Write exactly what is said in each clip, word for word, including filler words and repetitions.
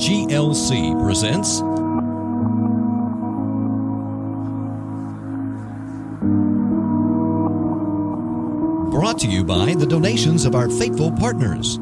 G L C presents brought to you by the donations of our faithful partners.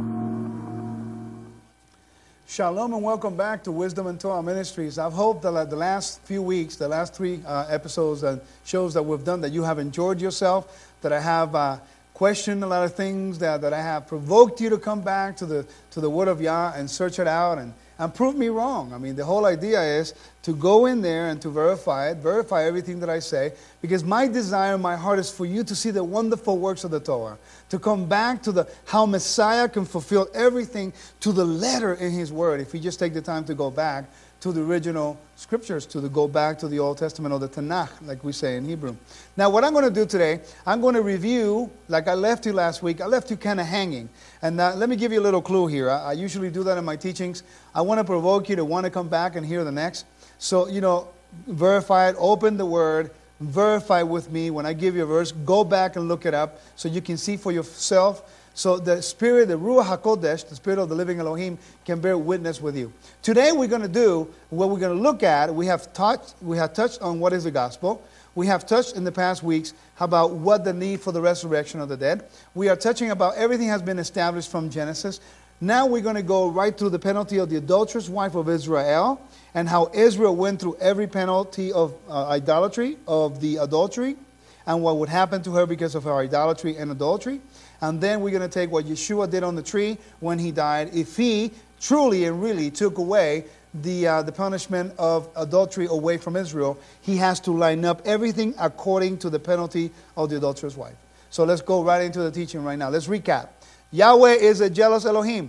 Shalom and welcome back to Wisdom and Torah Ministries. I've hoped that the last few weeks, the last three uh, episodes and shows that we've done, that you have enjoyed yourself, that I have uh, questioned a lot of things, that, that I have provoked you to come back to the to the Word of Yah and search it out and, and prove me wrong. I mean, the whole idea is to go in there and to verify it, verify everything that I say, because my desire, my heart is for you to see the wonderful works of the Torah, to come back to the how Messiah can fulfill everything to the letter in His Word. If you just take the time to go back to the original scriptures, to the, go back to the Old Testament or the Tanakh, like we say in Hebrew. Now, what I'm going to do today, I'm going to review, like I left you last week, I left you kind of hanging. And uh, let me give you a little clue here. I, I usually do that in my teachings. I want to provoke you to want to come back and hear the next. So, you know, verify it, open the Word, verify with me. When I give you a verse, go back and look it up so you can see for yourself. So the Spirit, the Ruach HaKodesh, the Spirit of the living Elohim, can bear witness with you. Today we're going to do, what we're going to look at, we have touched, we have touched on what is the gospel. We have touched in the past weeks about what the need for the resurrection of the dead. We are touching about everything has been established from Genesis. Now we're going to go right through the penalty of the adulterous wife of Israel and how Israel went through every penalty of uh, idolatry, of the adultery, and what would happen to her because of her idolatry and adultery. And then we're going to take what Yeshua did on the tree when He died. If He truly and really took away the, uh, the punishment of adultery away from Israel, He has to line up everything according to the penalty of the adulterous wife. So let's go right into the teaching right now. Let's recap. Yahweh is a jealous Elohim.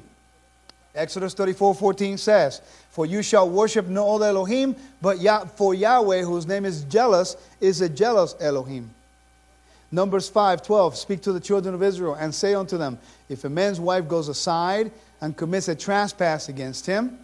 Exodus thirty-four fourteen says, "For you shall worship no other Elohim, but Yah- for Yahweh, whose name is jealous, is a jealous Elohim." Numbers five twelve, "Speak to the children of Israel and say unto them, if a man's wife goes aside and commits a trespass against him."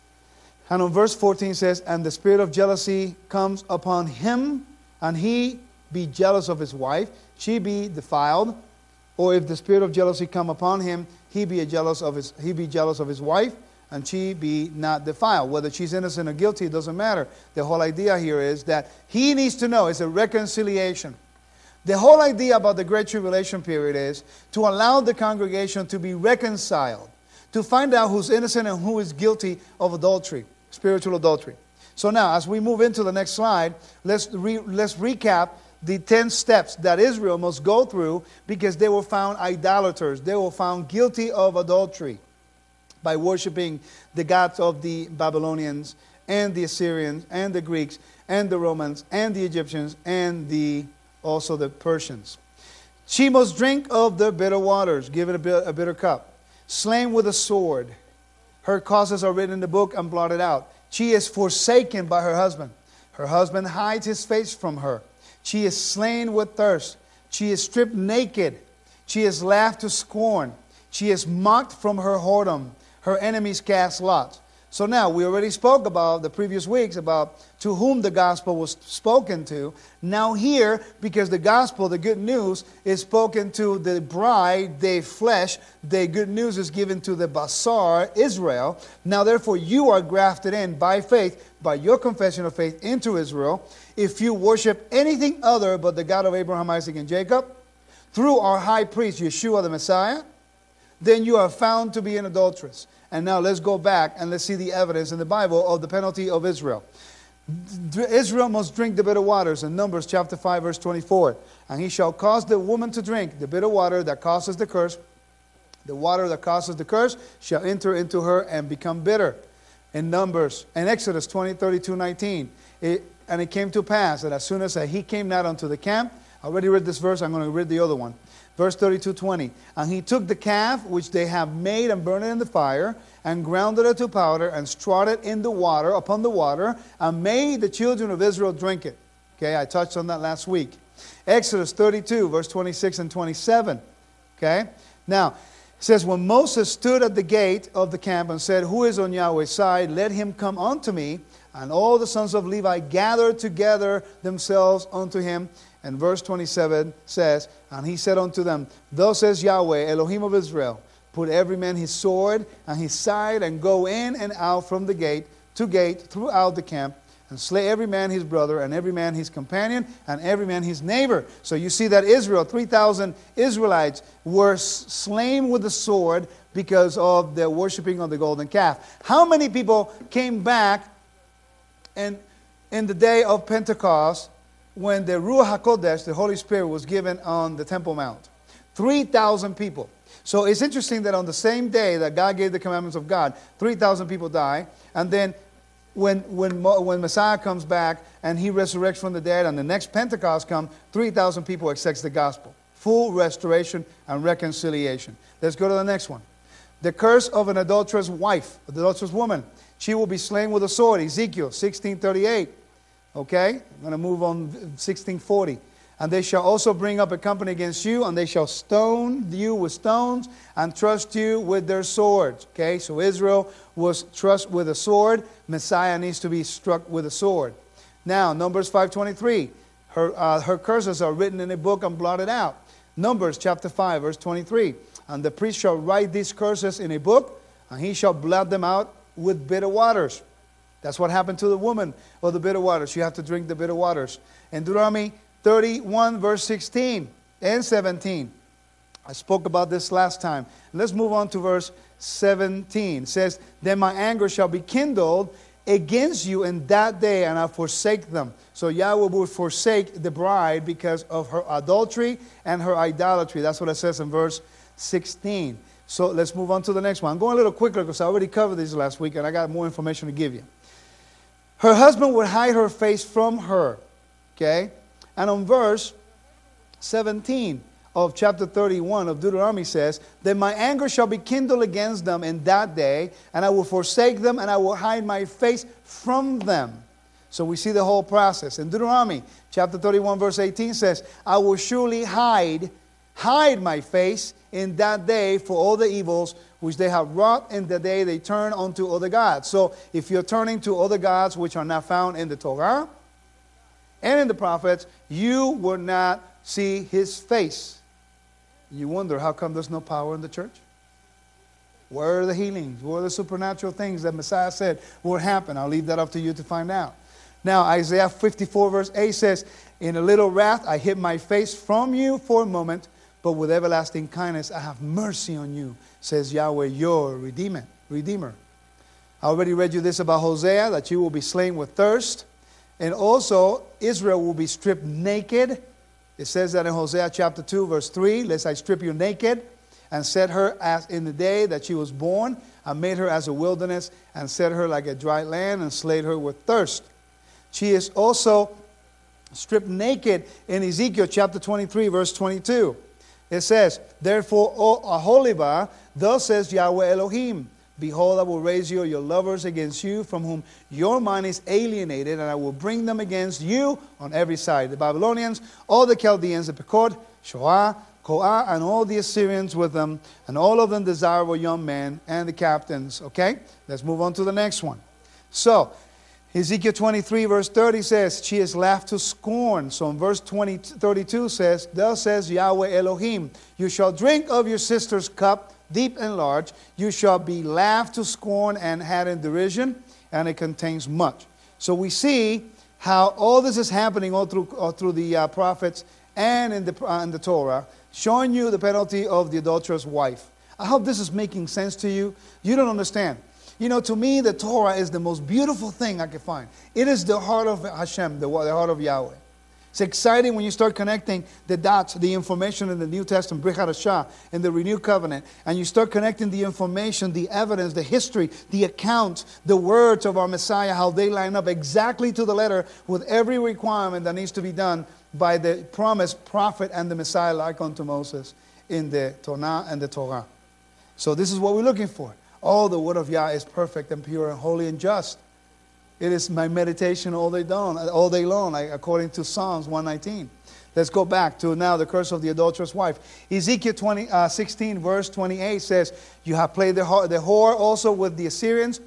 And on verse fourteen says, "And the spirit of jealousy comes upon him, and he be jealous of his wife, she be defiled. Or if the spirit of jealousy come upon him, he be a jealous of his he be jealous of his wife, and she be not defiled." Whether she's innocent or guilty, it doesn't matter. The whole idea here is that he needs to know it's a reconciliation. The whole idea about the Great Tribulation period is to allow the congregation to be reconciled, to find out who's innocent and who is guilty of adultery, spiritual adultery. So now, as we move into the next slide, let's re, let's recap the ten steps that Israel must go through because they were found idolaters. They were found guilty of adultery by worshiping the gods of the Babylonians and the Assyrians and the Greeks and the Romans and the Egyptians and the also the Persians. She must drink of the bitter waters, given a, bit, a bitter cup, slain with a sword. Her causes are written in the book and blotted out. She is forsaken by her husband. Her husband hides his face from her. She is slain with thirst. She is stripped naked. She is laughed to scorn. She is mocked from her whoredom. Her enemies cast lots. So now, we already spoke about the previous weeks about to whom the gospel was spoken to. Now here, because the gospel, the good news, is spoken to the bride, the flesh, the good news is given to the basar, Israel. Now therefore, you are grafted in by faith, by your confession of faith into Israel. If you worship anything other but the God of Abraham, Isaac, and Jacob, through our high priest, Yeshua the Messiah, then you are found to be an adulteress. And now let's go back and let's see the evidence in the Bible of the penalty of Israel. Israel must drink the bitter waters in Numbers chapter five verse twenty-four. "And he shall cause the woman to drink the bitter water that causes the curse. The water that causes the curse shall enter into her and become bitter." In Numbers, in Exodus twenty, thirty-two, nineteen. It, "And it came to pass that as soon as he came not unto the camp," I already read this verse, I'm going to read the other one. Verse thirty-two, twenty. "And he took the calf which they have made and burned it in the fire, and ground it to powder, and strawed it in the water, upon the water, and made the children of Israel drink it." Okay, I touched on that last week. Exodus thirty-two, verse twenty-six and twenty-seven. Okay, now, it says, "When Moses stood at the gate of the camp and said, Who is on Yahweh's side? Let him come unto me. And all the sons of Levi gathered together themselves unto him. And verse twenty-seven says, "And he said unto them, Thus says Yahweh, Elohim of Israel, put every man his sword and his side, and go in and out from the gate to gate throughout the camp, and slay every man his brother, and every man his companion, and every man his neighbor. So you see that Israel, three thousand Israelites, were slain with the sword because of their worshiping of the golden calf. How many people came back and in the day of Pentecost when the Ruach HaKodesh, the Holy Spirit, was given on the Temple Mount? three thousand people. So it's interesting that on the same day that God gave the commandments of God, three thousand people die, and then When, when, when Messiah comes back and he resurrects from the dead and the next Pentecost comes, three thousand people accept the gospel. Full restoration and reconciliation. Let's go to the next one. The curse of an adulterous wife, an adulterous woman. She will be slain with a sword. Ezekiel sixteen thirty-eight. Okay? I'm going to move on sixteen forty. And they shall also bring up a company against you, and they shall stone you with stones and thrust you with their swords. Okay, so Israel was thrust with a sword. Messiah needs to be struck with a sword. Now, Numbers five twenty-three. Her, uh, her curses are written in a book and blotted out. Numbers chapter five, verse twenty-three. And the priest shall write these curses in a book, and he shall blot them out with bitter waters. That's what happened to the woman of the bitter waters. You have to drink the bitter waters. In Deuteronomy thirty-one, verse sixteen and seventeen. I spoke about this last time. Let's move on to verse seventeen. It says, then my anger shall be kindled against you in that day, and I forsake them. So Yahweh will forsake the bride because of her adultery and her idolatry. That's what it says in verse sixteen. So let's move on to the next one. I'm going a little quicker because I already covered these last week, and I got more information to give you. Her husband would hide her face from her. Okay? And on verse seventeen of chapter thirty-one of Deuteronomy says, then my anger shall be kindled against them in that day, and I will forsake them, and I will hide my face from them. So we see the whole process. In Deuteronomy chapter thirty-one, verse eighteen says, I will surely hide, hide my face in that day for all the evils which they have wrought in the day they turn unto other gods. So if you're turning to other gods which are not found in the Torah and in the prophets, you will not see his face. You wonder, how come there's no power in the church? Where are the healings? Where are the supernatural things that Messiah said would happen? I'll leave that up to you to find out. Now, Isaiah fifty-four, verse eight says, in a little wrath I hid my face from you for a moment, but with everlasting kindness I have mercy on you, says Yahweh, your Redeemer. Redeemer. I already read you this about Hosea, that you will be slain with thirst. And also, Israel will be stripped naked. It says that in Hosea chapter two, verse three, lest I strip you naked, and set her as in the day that she was born. I made her as a wilderness, and set her like a dry land, and slayed her with thirst. She is also stripped naked in Ezekiel chapter twenty-three, verse twenty-two. It says, therefore, O Aholibah, thus says Yahweh Elohim, behold, I will raise you your lovers against you, from whom your mind is alienated, and I will bring them against you on every side. The Babylonians, all the Chaldeans, the Pekod, Shoah, Koah, and all the Assyrians with them, and all of them desirable young men, and the captains. Okay? Let's move on to the next one. So, Ezekiel twenty-three, verse thirty says, she is laughed to scorn. So in verse twenty, thirty-two says, thus says Yahweh Elohim, you shall drink of your sister's cup, deep and large. You shall be laughed to scorn and had in derision, and it contains much. So we see how all this is happening all through, all through the uh, prophets and in the, uh, in the Torah, showing you the penalty of the adulterous wife. I hope this is making sense to you. You don't understand. You know, to me, the Torah is the most beautiful thing I can find. It is the heart of Hashem, the, the heart of Yahweh. It's exciting when you start connecting the dots, the information in the New Testament, Brit Hadashah, in the Renewed Covenant, and you start connecting the information, the evidence, the history, the accounts, the words of our Messiah, how they line up exactly to the letter with every requirement that needs to be done by the promised prophet and the Messiah like unto Moses in the Torah and the Torah. So this is what we're looking for. Oh, the word of Yah is perfect and pure and holy and just. It is my meditation all day long, all day long, according to Psalms one nineteen. Let's go back to now the curse of the adulterous wife. Ezekiel twenty, uh, sixteen, verse twenty-eight says, you have played the whore, the whore also with the Assyrians,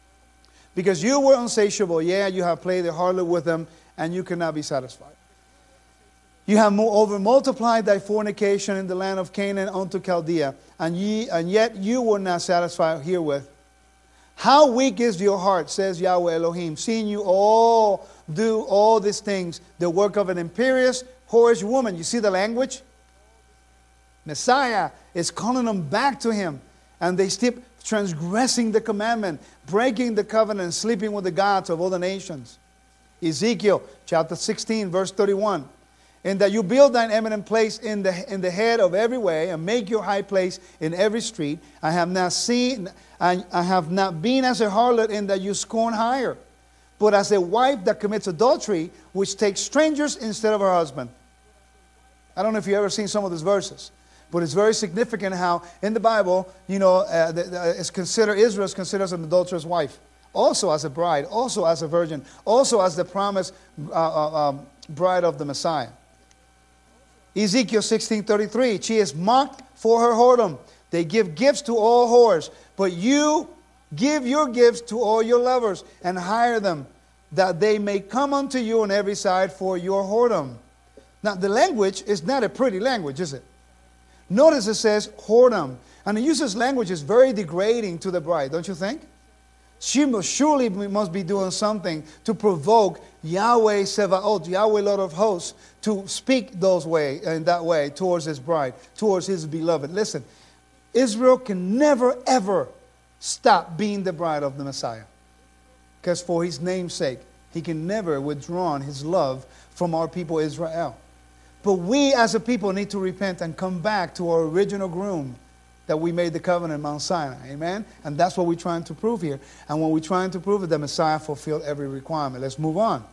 because you were unsatiable. Yeah, you have played the harlot with them, and you cannot be satisfied. You have moreover multiplied thy fornication in the land of Canaan unto Chaldea, and, ye, and yet you were not satisfied herewith. How weak is your heart, says Yahweh Elohim, seeing you all do all these things, the work of an imperious, whorish woman. You see the language? Messiah is calling them back to him, and they keep transgressing the commandment, breaking the covenant, and sleeping with the gods of other nations. Ezekiel chapter sixteen, verse thirty-one. And that you build thine eminent place in the, in the head of every way, and make your high place in every street. I have not seen, I, I have not been as a harlot in that you scorn hire, but as a wife that commits adultery, which takes strangers instead of her husband. I don't know if you've ever seen some of these verses, but it's very significant how in the Bible, you know, uh, the, the, it's considered, Israel is considered as an adulterous wife, also as a bride, also as a virgin, also as the promised uh, uh, um, bride of the Messiah. Ezekiel sixteen thirty-three, she is mocked for her whoredom. They give gifts to all whores, but you give your gifts to all your lovers and hire them, that they may come unto you on every side for your whoredom. Now, the language is not a pretty language, is it? Notice it says whoredom. And it uses language is very degrading to the bride, don't you think? She must, surely must be doing something to provoke Yahweh Sevaot, Yahweh Lord of hosts, to speak those way, in that way towards his bride, towards his beloved. Listen, Israel can never ever stop being the bride of the Messiah. Because for his name's sake, he can never withdraw his love from our people Israel. But we as a people need to repent and come back to our original groom that we made the covenant in Mount Sinai. Amen? And that's what we're trying to prove here. And what we're trying to prove is that Messiah fulfilled every requirement. Let's move on.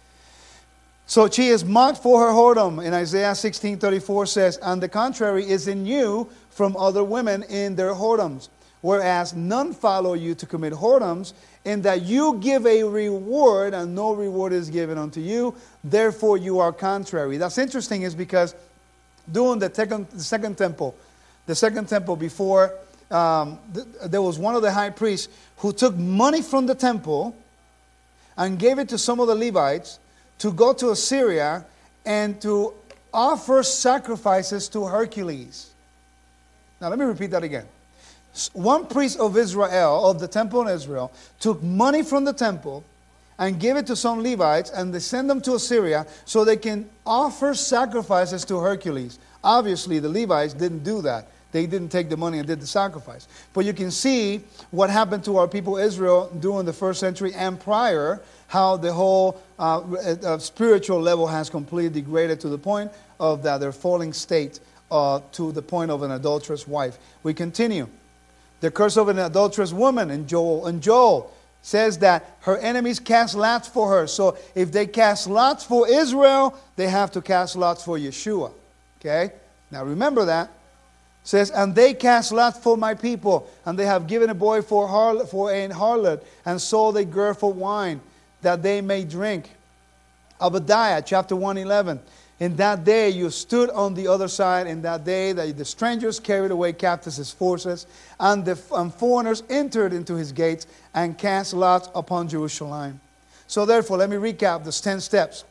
So she is mocked for her whoredom. In Isaiah sixteen thirty-four says, "On the contrary is in you from other women in their whoredoms, whereas none follow you to commit whoredoms, in that you give a reward, and no reward is given unto you. Therefore you are contrary." That's interesting, is because during the second, the second temple, the second temple before, um, th there was one of the high priests who took money from the temple and gave it to some of the Levites to go to Assyria and to offer sacrifices to Hercules. Now let me repeat that again. One priest of Israel, of the temple in Israel, took money from the temple and gave it to some Levites, and they sent them to Assyria so they can offer sacrifices to Hercules. Obviously, the Levites didn't do that. They didn't take the money and did the sacrifice. But you can see what happened to our people Israel during the first century and prior, how the whole uh, uh, spiritual level has completely degraded to the point of that their falling state, uh, to the point of an adulterous wife. We continue. The curse of an adulterous woman in Joel, in Joel says that her enemies cast lots for her. So if they cast lots for Israel, they have to cast lots for Yeshua. Okay? Now remember that. It says, "And they cast lots for my people, and they have given a boy for, harlot, for an harlot, and sold a girl for wine, that they may drink." Obadiah chapter one eleven. "In that day you stood on the other side, in that day that the strangers carried away captives his forces, and the and foreigners entered into his gates, and cast lots upon Jerusalem." So therefore, let me recap the ten steps.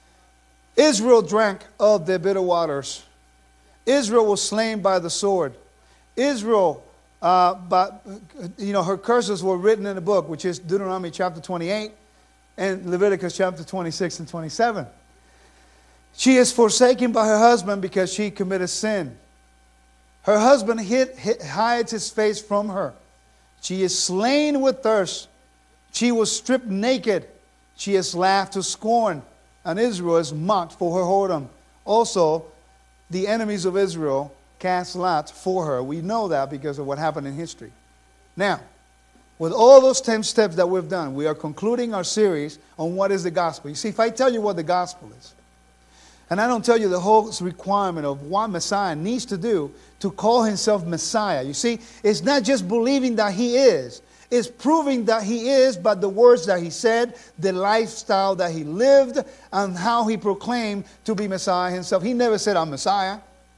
Israel drank of the bitter waters. Israel was slain by the sword. Israel, uh, but, you know, her curses were written in the book, which is Deuteronomy chapter twenty-eight and Leviticus chapter twenty-six and twenty-seven. She is forsaken by her husband because she committed sin. Her husband hid, hid, hides his face from her. She is slain with thirst. She was stripped naked. She is laughed to scorn. And Israel is mocked for her whoredom. Also, the enemies of Israel cast lots for her. We know that because of what happened in history. Now, with all those ten steps that we've done, we are concluding our series on what is the gospel. You see, if I tell you what the gospel is, and I don't tell you the whole requirement of what Messiah needs to do to call himself Messiah, you see, it's not just believing that he is. It's proving that he is by the words that he said, the lifestyle that he lived, and how he proclaimed to be Messiah himself. He never said, "I'm Messiah."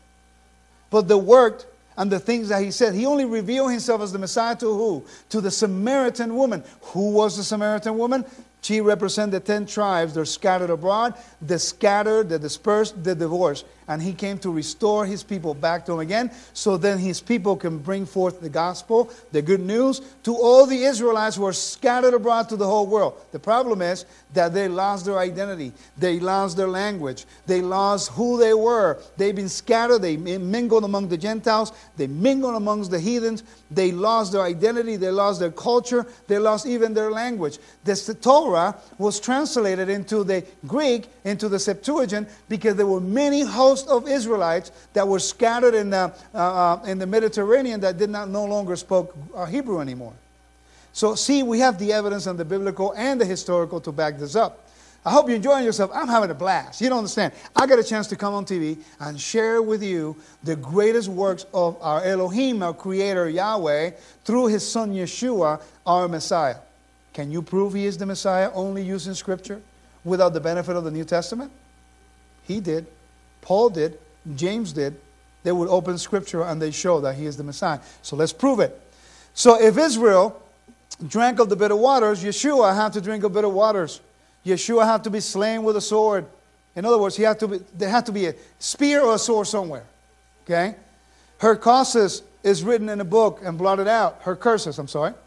But the work and the things that he said, he only revealed himself as the Messiah to who? To the Samaritan woman. Who was the Samaritan woman? She represents the ten tribes. They're scattered abroad, the scattered, the dispersed, the divorced. And he came to restore his people back to him again, so then his people can bring forth the gospel, the good news, to all the Israelites who are scattered abroad to the whole world. The problem is that they lost their identity. They lost their language. They lost who they were. They've been scattered. They mingled among the Gentiles. They mingled amongst the heathens. They lost their identity. They lost their culture. They lost even their language. This, the Torah was translated into the Greek, into the Septuagint, because there were many hosts of Israelites that were scattered in the, uh, in the Mediterranean that did not no longer spoke uh, Hebrew anymore. So see, we have the evidence and the biblical and the historical to back this up. I hope you're enjoying yourself. I'm having a blast. You don't understand. I got a chance to come on T V and share with you the greatest works of our Elohim, our Creator Yahweh, through His Son Yeshua, our Messiah. Can you prove He is the Messiah only using Scripture without the benefit of the New Testament? He did. Paul did. James did. They would open Scripture and they show that He is the Messiah. So let's prove it. So if Israel drank of the bitter waters, Yeshua had to drink of bitter waters. Yeshua had to be slain with a sword. In other words, he had to be, there had to be a spear or a sword somewhere. Okay? Her curses is written in a book and blotted out. Her curses, I'm sorry.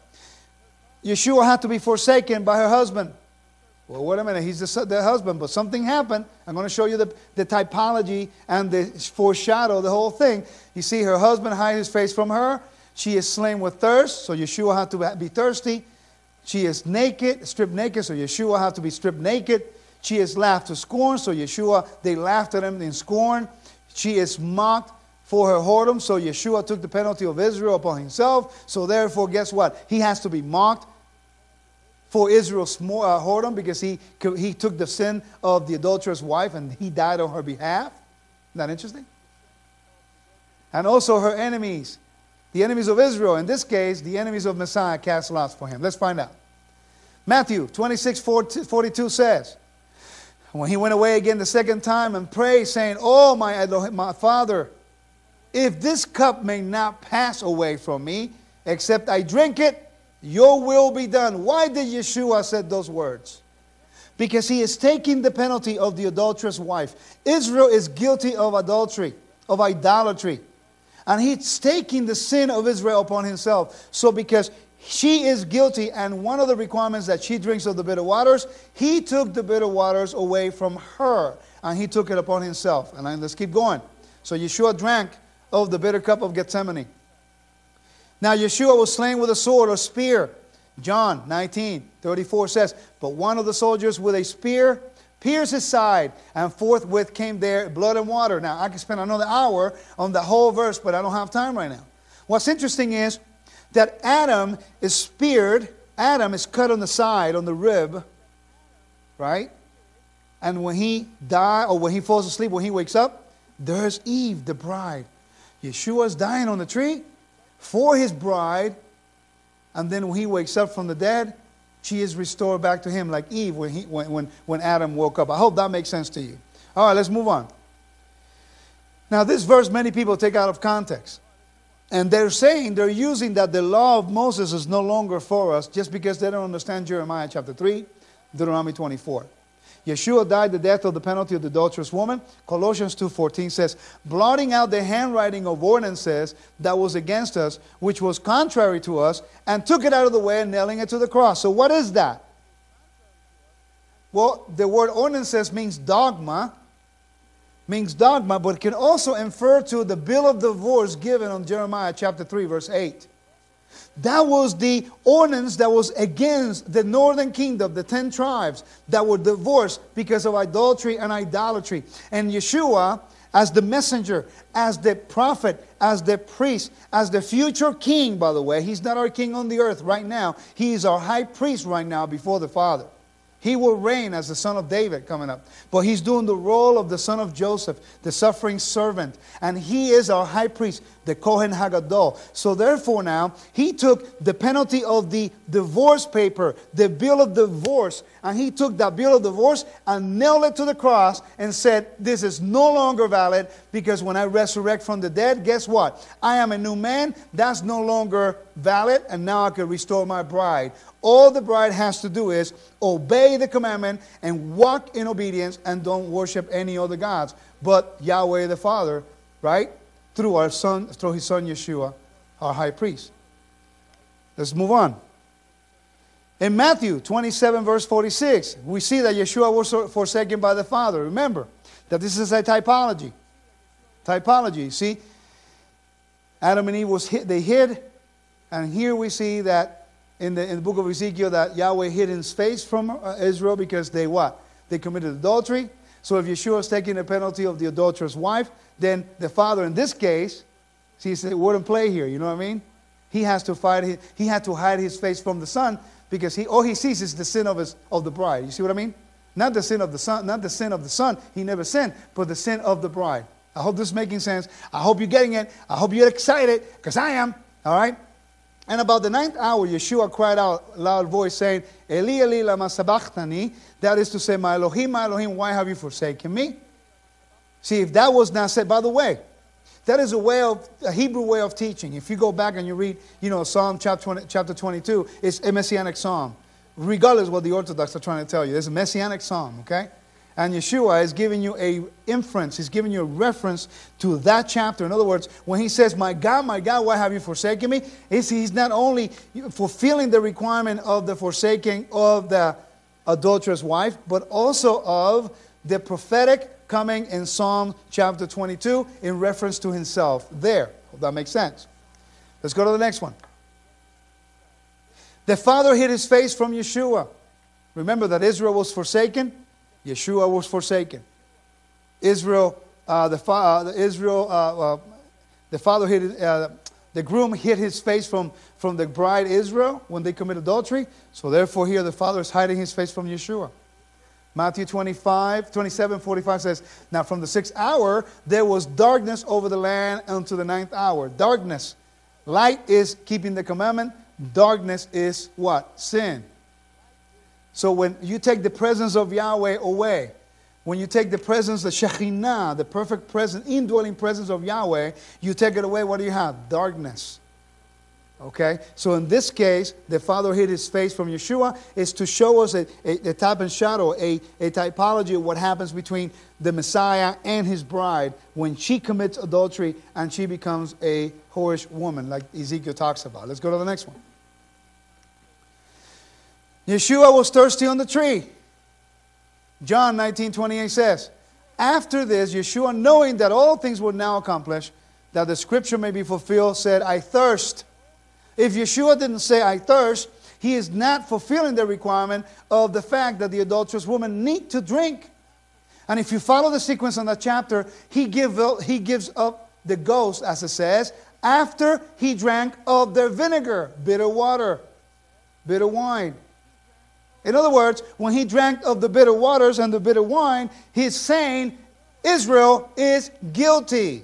Yeshua had to be forsaken by her husband. Well, wait a minute, he's the, the husband, but something happened. I'm going to show you the, the typology and the foreshadow, the whole thing. You see, her husband hid his face from her. She is slain with thirst, so Yeshua had to be thirsty. She is naked, stripped naked, so Yeshua had to be stripped naked. She is laughed to scorn, so Yeshua, they laughed at him in scorn. She is mocked for her whoredom, so Yeshua took the penalty of Israel upon himself. So therefore, guess what? He has to be mocked for Israel's whoredom, because he, he took the sin of the adulterous wife and he died on her behalf. Isn't that interesting? And also her enemies, the enemies of Israel, in this case, the enemies of Messiah, cast lots for him. Let's find out. Matthew twenty-six forty-two says, when he went away again the second time and prayed, saying, Oh, my, my Father, if this cup may not pass away from me, except I drink it, your will be done. Why did Yeshua say those words? Because he is taking the penalty of the adulterous wife. Israel is guilty of adultery, of idolatry. And he's taking the sin of Israel upon himself. So because she is guilty, and one of the requirements that she drinks of the bitter waters, he took the bitter waters away from her. And he took it upon himself. And let's keep going. So Yeshua drank of the bitter cup of Gethsemane. Now Yeshua was slain with a sword or spear. John nineteen thirty-four says, But one of the soldiers with a spear pierced his side, and forthwith came there blood and water. Now I could spend another hour on the whole verse, but I don't have time right now. What's interesting is that Adam is speared. Adam is cut on the side, on the rib. Right? And when he dies, or when he falls asleep, when he wakes up, there's Eve, the bride. Yeshua is dying on the tree for his bride, and then when he wakes up from the dead, she is restored back to him like Eve when, he, when, when, when Adam woke up. I hope that makes sense to you. All right, let's move on. Now this verse many people take out of context. And they're saying, they're using that the law of Moses is no longer for us just because they don't understand Jeremiah chapter three, Deuteronomy twenty-four. Yeshua died the death of the penalty of the adulterous woman. Colossians two fourteen says, blotting out the handwriting of ordinances that was against us, which was contrary to us, and took it out of the way and nailing it to the cross. So what is that? Well, the word ordinances means dogma, means dogma, but it can also infer to the bill of divorce given on Jeremiah chapter three, verse eight. That was the ordinance that was against the northern kingdom, the ten tribes that were divorced because of adultery and idolatry. And Yeshua, as the messenger, as the prophet, as the priest, as the future king, by the way, he's not our king on the earth right now. He is our high priest right now before the Father. He will reign as the son of David coming up. But he's doing the role of the son of Joseph, the suffering servant. And he is our high priest, the Kohen Hagadol. So therefore now, he took the penalty of the divorce paper, the bill of divorce, and he took that bill of divorce and nailed it to the cross and said, this is no longer valid because when I resurrect from the dead, guess what? I am a new man. That's no longer valid, and now I can restore my bride. All the bride has to do is obey the commandment and walk in obedience and don't worship any other gods but Yahweh the Father, right? Through our son, through his son Yeshua, our high priest. Let's move on. In Matthew twenty-seven, verse forty-six, we see that Yeshua was forsaken by the Father. Remember that this is a typology. Typology, see? Adam and Eve was hid, they hid, and here we see that in the, in the book of Ezekiel that Yahweh hid his face from uh, Israel because they what? They committed adultery. So if Yeshua is taking the penalty of the adulterous wife, then the Father in this case, see, it's a word and play here, you know what I mean? He has to fight, he had to hide his face from the Son because he all he sees is the sin of his of the bride. You see what I mean? Not the sin of the son, not the sin of the son, he never sinned, but the sin of the bride. I hope this is making sense. I hope you're getting it. I hope you're excited, because I am. All right? And about the ninth hour, Yeshua cried out loud voice saying, Eli, Eli, lama sabachthani. That is to say, my Elohim, my Elohim, why have you forsaken me? See, if that was not said, by the way, that is a way of, a Hebrew way of teaching. If you go back and you read, you know, Psalm chapter, twenty, chapter twenty-two, it's a messianic psalm. Regardless of what the Orthodox are trying to tell you. It's a messianic psalm, okay? And Yeshua is giving you a inference. He's giving you a reference to that chapter. In other words, when he says, my God, my God, why have you forsaken me? He's not only fulfilling the requirement of the forsaking of the adulterous wife, but also of the prophetic coming in Psalm chapter twenty-two in reference to himself there. Hope that makes sense. Let's go to the next one. The Father hid his face from Yeshua. Remember that Israel was forsaken. Yeshua was forsaken. Israel, uh, the, fa uh, Israel, uh, uh, the father hid, uh, the groom hid his face from, from the bride Israel when they commit adultery. So therefore here the Father is hiding his face from Yeshua. Matthew twenty-five, twenty-seven, forty-five says, now from the sixth hour there was darkness over the land unto the ninth hour. Darkness. Light is keeping the commandment. Darkness is what? Sin. So when you take the presence of Yahweh away, when you take the presence, the Shekhinah, the perfect presence, indwelling presence of Yahweh, you take it away, what do you have? Darkness. Okay? So in this case, the Father hid his face from Yeshua is to show us a, a, a type and shadow, a, a typology of what happens between the Messiah and his bride when she commits adultery and she becomes a whorish woman, like Ezekiel talks about. Let's go to the next one. Yeshua was thirsty on the tree. John nineteen twenty-eight says, after this, Yeshua, knowing that all things were now accomplished, that the scripture may be fulfilled, said, I thirst. If Yeshua didn't say, I thirst, he is not fulfilling the requirement of the fact that the adulterous woman need to drink. And if you follow the sequence on that chapter, he, give, he gives up the ghost, as it says, after he drank of their vinegar, bitter water, bitter wine. In other words, when he drank of the bitter waters and the bitter wine, he's saying, Israel is guilty.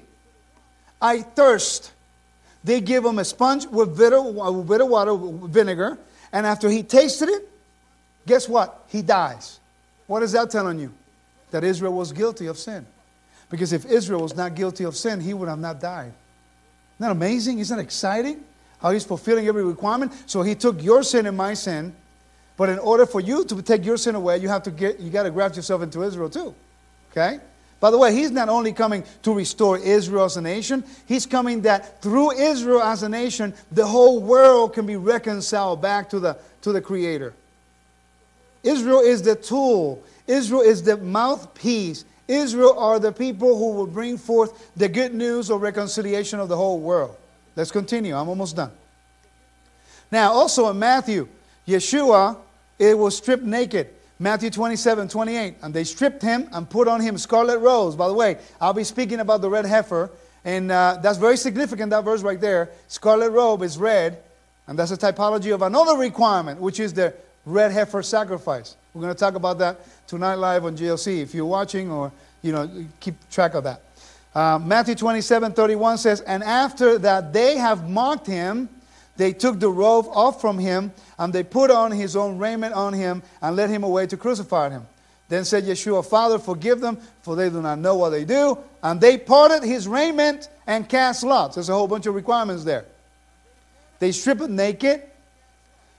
I thirst. They give him a sponge with bitter, with bitter water, vinegar, and after he tasted it, guess what? He dies. What is that telling you? That Israel was guilty of sin. Because if Israel was not guilty of sin, he would have not died. Isn't that amazing? Isn't that exciting? How he's fulfilling every requirement. So he took your sin and my sin. But in order for you to take your sin away, you have to get, you got to graft yourself into Israel too. Okay? By the way, he's not only coming to restore Israel as a nation, he's coming that through Israel as a nation, the whole world can be reconciled back to the, to the Creator. Israel is the tool. Israel is the mouthpiece. Israel are the people who will bring forth the good news of reconciliation of the whole world. Let's continue. I'm almost done. Now, also in Matthew, Yeshua, it was stripped naked. Matthew twenty-seven, twenty-eight. And they stripped him and put on him scarlet robes. By the way, I'll be speaking about the red heifer. And uh, that's very significant, that verse right there. Scarlet robe is red. And that's a typology of another requirement, which is the red heifer sacrifice. We're going to talk about that tonight live on G L C. If you're watching or, you know, keep track of that. Uh, Matthew twenty-seven, thirty-one says, and after that they have mocked him, they took the robe off from him, and they put on his own raiment on him, and led him away to crucify him. Then said Yeshua, Father, forgive them, for they do not know what they do. And they parted his raiment and cast lots. There's a whole bunch of requirements there. They stripped him naked.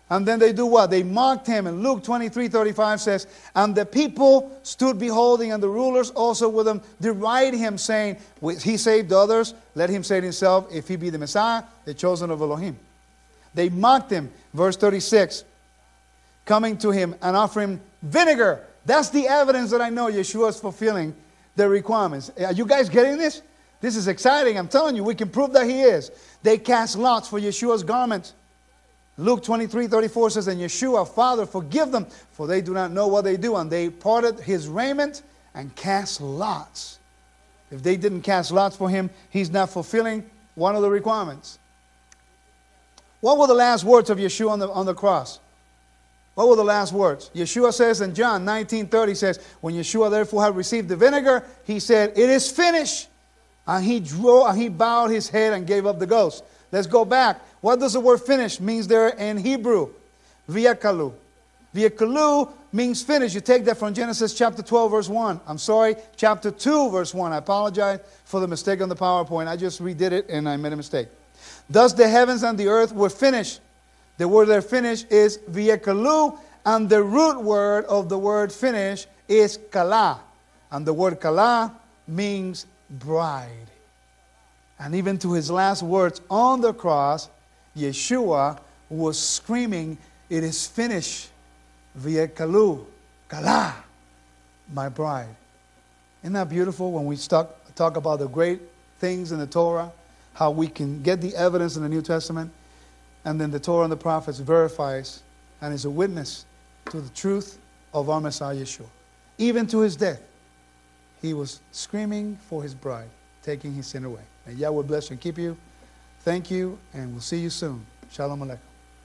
And then they do what? They mocked him. And Luke twenty-three thirty-five says, and the people stood beholding, and the rulers also with them derided him, saying, he saved others, let him save himself, if he be the Messiah, the chosen of Elohim. They mocked him. Verse thirty-six, coming to him and offering vinegar. That's the evidence that I know Yeshua is fulfilling the requirements. Are you guys getting this? This is exciting. I'm telling you, we can prove that he is. They cast lots for Yeshua's garment. Luke twenty-three thirty-four says, and Yeshua, Father, forgive them, for they do not know what they do. And they parted his raiment and cast lots. If they didn't cast lots for him, he's not fulfilling one of the requirements. What were the last words of Yeshua on the, on the cross? What were the last words? Yeshua says in John nineteen thirty, says, when Yeshua therefore had received the vinegar, he said, it is finished. And he drew, and he bowed his head and gave up the ghost. Let's go back. What does the word finish means there in Hebrew? Viakalu. Viakalu means finish. You take that from Genesis chapter twelve, verse one. I'm sorry, chapter two, verse one. I apologize for the mistake on the PowerPoint. I just redid it and I made a mistake. Thus the heavens and the earth were finished. The word there finished is viakalu, and the root word of the word finish is kala. And the word kala means bride. And even to his last words on the cross, Yeshua was screaming, it is finished. Viekalu, Kala, my bride. Isn't that beautiful when we talk, talk about the great things in the Torah, how we can get the evidence in the New Testament, and then the Torah and the prophets verifies and is a witness to the truth of our Messiah Yeshua. Even to his death, he was screaming for his bride, taking his sin away. May Yahweh bless you and keep you. Thank you, and we'll see you soon. Shalom Aleichem.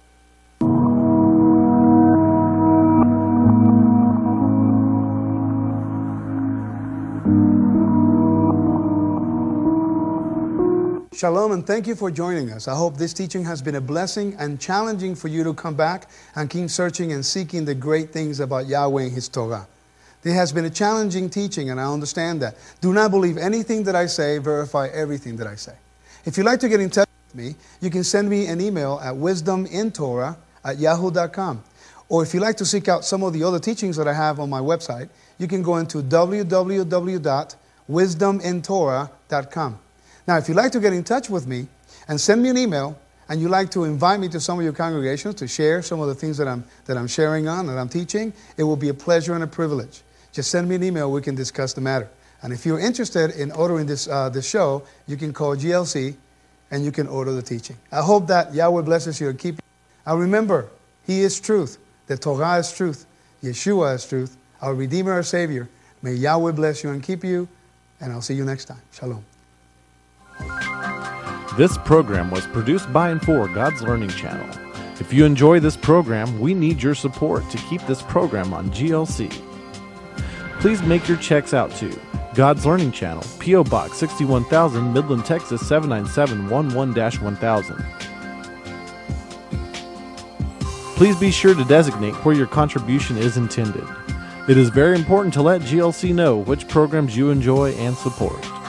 Shalom, and thank you for joining us. I hope this teaching has been a blessing and challenging for you to come back and keep searching and seeking the great things about Yahweh and his Torah. It has been a challenging teaching, and I understand that. Do not believe anything that I say, verify everything that I say. If you'd like to get in touch with me, you can send me an email at wisdomintorah at yahoo dot com. Or if you'd like to seek out some of the other teachings that I have on my website, you can go into w w w dot wisdom in torah dot com. Now, if you'd like to get in touch with me and send me an email, and you'd like to invite me to some of your congregations to share some of the things that I'm, that I'm sharing on, that I'm teaching, it will be a pleasure and a privilege. Just send me an email, we can discuss the matter. And if you're interested in ordering this, uh, this show, you can call G L C and you can order the teaching. I hope that Yahweh blesses you and keep you. Now remember, He is truth. The Torah is truth. Yeshua is truth. Our Redeemer, our Savior. May Yahweh bless you and keep you. And I'll see you next time. Shalom. This program was produced by and for God's Learning Channel. If you enjoy this program, we need your support to keep this program on G L C. Please make your checks out to God's Learning Channel, P O Box sixty-one thousand, Midland, Texas seven nine seven one one dash one thousand. Please be sure to designate where your contribution is intended. It is very important to let G L C know which programs you enjoy and support.